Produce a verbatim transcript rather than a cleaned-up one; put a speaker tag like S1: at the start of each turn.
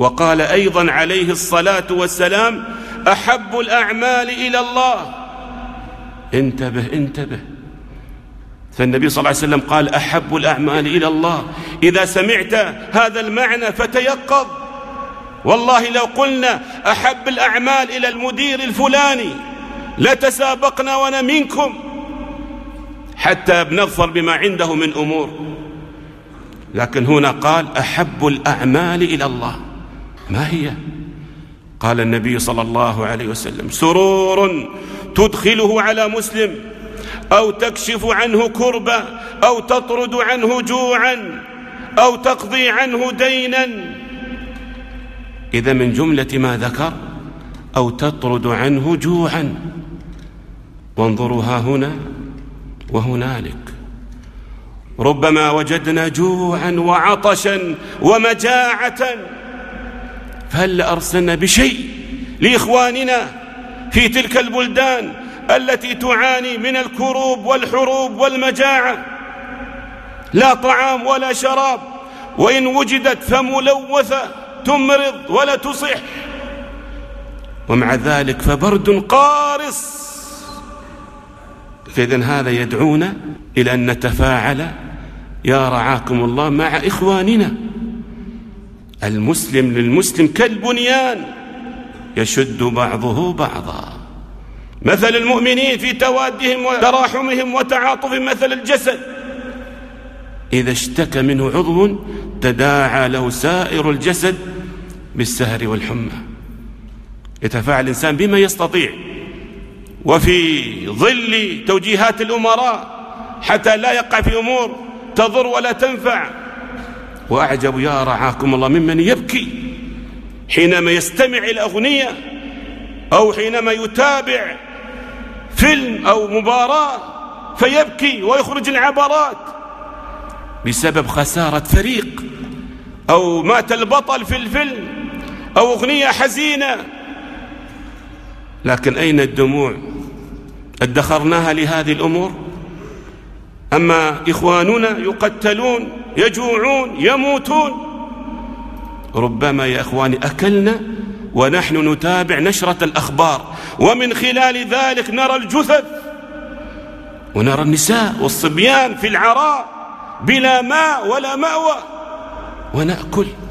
S1: وقال أيضا عليه الصلاة والسلام: أحب الأعمال إلى الله. انتبه انتبه. فالنبي صلى الله عليه وسلم قال: أحب الأعمال إلى الله. إذا سمعت هذا المعنى فتيقظ. والله لو قلنا أحب الأعمال إلى المدير الفلاني لتسابقنا وانا منكم حتى بنظفر بما عنده من أمور، لكن هنا قال: أحب الأعمال إلى الله. ما هي؟ قال النبي صلى الله عليه وسلم: سرور تدخله على مسلم، أو تكشف عنه كربة، أو تطرد عنه جوعا، أو تقضي عنه دينا. إذا من جملة ما ذكر: أو تطرد عنه جوعا. وانظروا ها هنا وهنالك، ربما وجدنا جوعا وعطشا ومجاعة، فهل أرسلنا بشيء لإخواننا في تلك البلدان التي تعاني من الكروب والحروب والمجاعة؟ لا طعام ولا شراب، وإن وجدت فملوثة تمرض ولا تصح، ومع ذلك فبرد قارس. فإذن هذا يدعونا إلى أن نتفاعل يا رعاكم الله مع إخواننا. المسلم للمسلم كالبنيان يشد بعضه بعضا. مثل المؤمنين في توادهم وتراحمهم وتعاطفهم مثل الجسد، إذا اشتكى منه عضو تداعى له سائر الجسد بالسهر والحمى. يتفاعل الإنسان بما يستطيع وفي ظل توجيهات الأمراء حتى لا يقع في أمور تضر ولا تنفع. وأعجب يا رعاكم الله ممن يبكي حينما يستمع إلى أغنية، أو حينما يتابع فيلم أو مباراة فيبكي ويخرج العبرات بسبب خسارة فريق، أو مات البطل في الفيلم، أو أغنية حزينة. لكن أين الدموع؟ ادخرناها لهذه الأمور؟ أما إخواننا يقتلون، يجوعون، يموتون. ربما يا إخواني أكلنا ونحن نتابع نشرة الأخبار، ومن خلال ذلك نرى الجثث ونرى النساء والصبيان في العراء بلا ماء ولا مأوى، ونأكل.